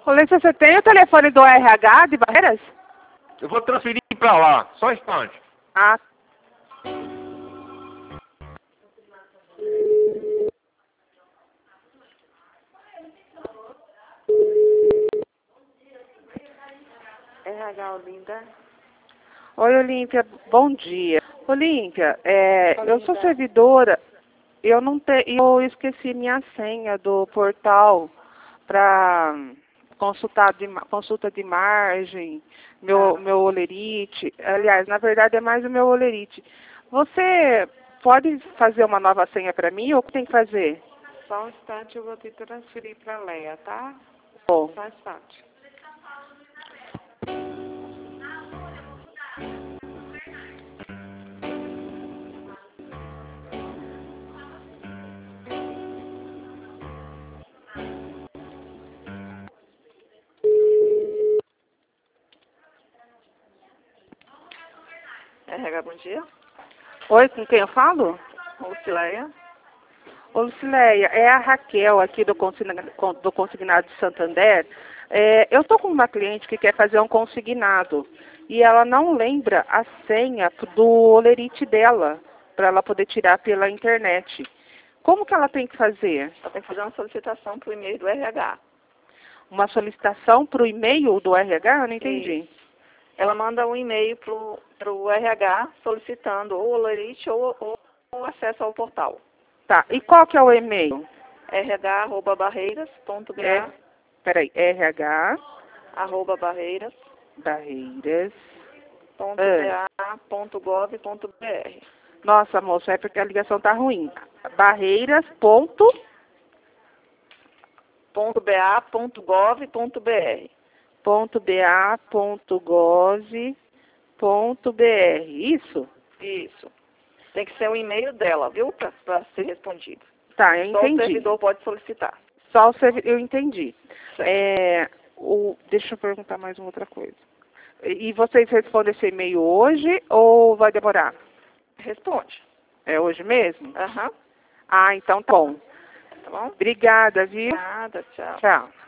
Olímpia, você tem o telefone do RH de Barreiras? Eu vou transferir pra lá, só um instante. Ah, RH Olinda. oi, Olímpia, bom dia. Olímpia, eu sou Olinda. servidora, eu esqueci minha senha do portal para consulta de margem, meu olerite. Aliás, na verdade é mais o meu olerite. Você pode fazer uma nova senha para mim ou o que tem que fazer? Só um instante, eu vou te transferir para a Leia, tá? Bom, Só um instante. RH, bom dia. oi, com quem eu falo? Lucileia. Ô, Lucileia, é a Raquel aqui do Consignado de Santander. Eu estou com uma cliente que quer fazer um consignado e ela não lembra a senha do olerite dela para ela poder tirar pela internet. Como que ela tem que fazer? Ela tem que fazer uma solicitação para o e-mail do RH. Uma solicitação para o e-mail do RH? Eu não entendi. Ela manda um e-mail para o RH solicitando ou o olerite ou o acesso ao portal. Tá, e qual que é o e-mail? rh@barreiras.ba Peraí, RH, @barreiras. Barreiras. .ba.gov.br. Nossa, moça, é porque a ligação tá ruim. Barreiras. .ba.gov.br. .ba.gov.br. Isso? Isso. Tem que ser o e-mail dela, viu? Para ser respondido. Tá, eu Só o entendi. servidor pode solicitar. Só o servidor, eu entendi. Certo. Deixa eu perguntar mais uma outra coisa. E vocês respondem esse e-mail hoje ou vai demorar? Responde. É hoje mesmo? Aham. Ah, então tá bom. Tá bom? Obrigada, viu? Nada, tchau. Tchau.